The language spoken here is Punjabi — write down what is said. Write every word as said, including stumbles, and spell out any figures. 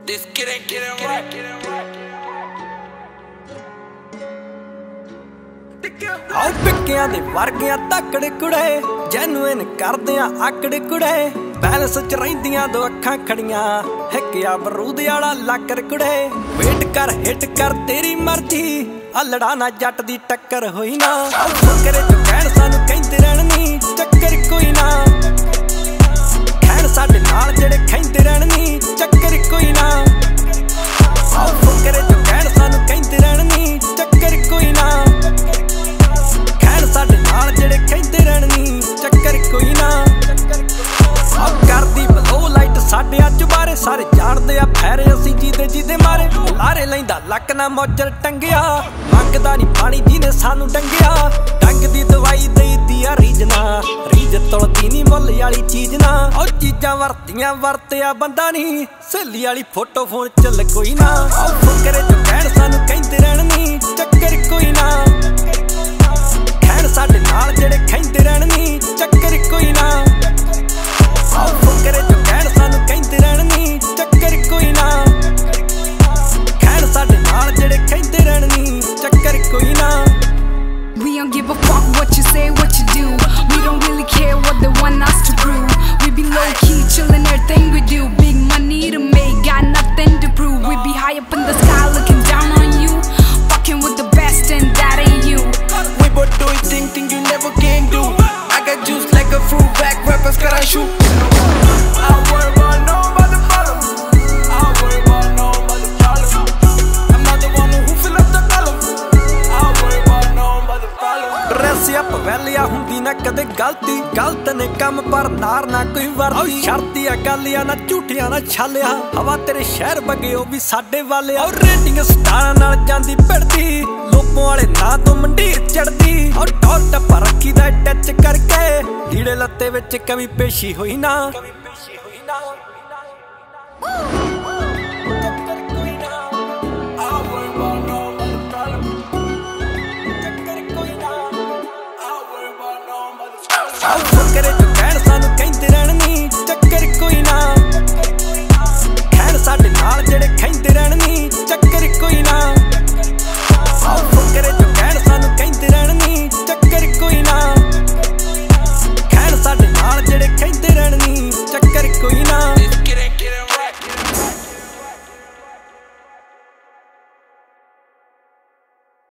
This kid ain't getting right. ਆਉ ਪਿੱਕਿਆਂ ਦੇ ਵਰਗਿਆਂ ਤੱਕੜ ਕੁੜੇ ਜੈਨੂਇਨ ਕਰਦਿਆਂ ਆਕੜ ਕੁੜੇ ਬੈਲੈਂਸ ਚ ਰਹਿੰਦੀਆਂ ਦੋ ਅੱਖਾਂ ਖੜੀਆਂ ਹਿੱਕਿਆ ਬਰੂਦ ਵਾਲਾ ਲੱਕਰ ਕੁੜੇ ਵੇਟ ਕਰ ਹਿੱਟ ਕਰ ਤੇਰੀ ਮਰਜ਼ੀ ਅਲੜਾ ਨਾ ਜੱਟ ਦੀ ਟੱਕਰ ਹੋਈ ਨਾ ਫਕਰੇ ਚ ਕਹਿਣ ਸਾਨੂੰ ਕਹਿੰਦੇ ਰਹਿਣ ਨੀ ਚੱਕਰ ਕੋਈ ਨਾ ਖੈਣ ਸਾਡੇ ਨਾਲ ਜਿਹੜੇ ਖੈਂਦੇ ਰਹਿਣ ਨੀ ਚੱਕਰ ਕੋਈ ਨਾ ਆਉ ਫਕਰੇ ਚ ਕਹਿਣ ਸਾਨੂੰ ਕਹਿੰਦੇ ਰਹਿਣ ਨੀ ਚੱਕਰ ਕੋਈ ਨਾ ਸਾਡੇ ਨਾਲ ਜਿਹੜੇ ਕਹਿੰਦੇ ਰਹਿਣ ਨੀ ਚੱਕਰ ਕੋਈ ਨਾ ਆਹ ਕਰਦੀ ਬਲੋ ਲਾਈਟ ਸਾਡੇ ਅੱਜ ਬਾਰੇ ਸਾਰੇ ਜਾਣਦੇ ਆ ਫੈਰੇ ਅਸੀਂ ਜੀਦੇ ਜੀਦੇ ਮਾਰੇ ਲਾਰੇ ਲੈਂਦਾ ਲੱਕ ਨਾ ਮੋਜਰ ਟੰਗਿਆ ਮੰਗਦਾ ਨੀ ਪਾਣੀ ਜਿਹਨੇ ਸਾਨੂੰ ਡੰਗਿਆ ਡੰਗ ਦੀ ਦਵਾਈ ਦੇਈਦੀ ਆ ਰੀਜਨਾ ਰੀਜ ਤੁਲਦੀ ਨੀ ਮੁੱਲ ਵਾਲੀ ਚੀਜ਼ ਨਾ ਉਹ ਚੀਜ਼ਾਂ ਵਰਤੀਆਂ ਵਰਤਿਆ ਬੰਦਾ ਨੀ ਸਹੇਲੀ ਵਾਲੀ ਫੋਟੋ ਫੋਨ ਚੱਲ ਕੋਈ ਨਾ ਆਹ ਫੁਕਰੇ ਚ ਕਹਿਣ ਸਾਨੂੰ ਕਹਿੰਦੇ ਰਹਿਣ ਨੀ ਚੱਕਰ ਕੋਈ ਨਾ ਸਾਡੇ ਨਾਲ ਜਿਹੜੇ ਖੈਂਦੇ ਰਹਿਣ ਨੀ ਚੱਕਰ ਕੋਈ ਨਾ ਆਉ ਫੁਕਰੇ ਚ ਕਹਿਣ ਸਾਨੂੰ ਕਹਿੰਦੇ ਰਹਿਣ ਨੀ ਚੱਕਰ ਕੋਈ ਨਾ ਖੈਣ ਸਾਡੇ ਨਾਲ ਜਿਹੜੇ ਖੈਂਦੇ ਰਹਿਣ ਨੀ ਚੱਕਰ ਕੋਈ ਨਾ We don't give a fuck what you say, what you do. We don't really care what they want us to prove. We be low-key, chillin' everything we do. Big money to make, got nothing to prove. We be high up in the sky looking down on you. Fucking with the best and that ain't you. We both doing things thing you never can do. I got juice like a fruit back, rappers gotta shoot. I worry about no about the problem. I worry about no about the problem. I'm not the one who fill up the column. I worry about no about the problem. Dress up ਵੈਲਿਆ ਹੁੰਦੀ ਨਾ ਕਦੇ ਗਲਤੀ ਗਲਤ ਨੇ ਕੰਮ ਪਰ ਨਾਰ ਨਾ ਕੋਈ ਵਰਦੀ ਸ਼ਰਤੀ ਆ ਗਾਲਿਆ ਨਾ ਝੂਠਿਆਂ ਨਾ ਛਾਲਿਆ ਹਵਾ ਤੇਰੇ ਸ਼ਹਿਰ ਬਗੇ ਉਹ ਵੀ ਸਾਡੇ ਵਾਲੇ ਆ ਰੇਟਿੰਗ ਸਟਾਰਾਂ ਨਾਲ ਜਾਂਦੀ ਭਿੜਦੀ ਲੋਪੋਂ ਵਾਲੇ ਨਾ ਤੋਂ ਮੰਡੀਰ ਚੜਦੀ ਔਰ ਟੌਰ ਟੱਪਾ ਰੱਖੀ ਦਾ ਟੱਚ ਕਰਕੇ ਢੀੜੇ ਲੱਤੇ ਵਿੱਚ ਕਮੀ ਪੇਸ਼ੀ ਹੋਈ ਨਾ ਕਮੀ ਪੇਸ਼ੀ ਹੋਈ ਨਾ ਆਉ ਫਕਰੇ ਚ ਕਹਿਣ ਸਾਨੂੰ ਕਹਿੰਦੇ ਰਹਿਣ ਨੀ ਚੱਕਰ ਕੋਈ ਨਾ ਖੈਣ ਸਾਡੇ ਨਾਲ ਜਿਹੜੇ ਖੈਂਦੇ ਰਹਿਣ ਨੀ ਚੱਕਰ ਕੋਈ ਨਾ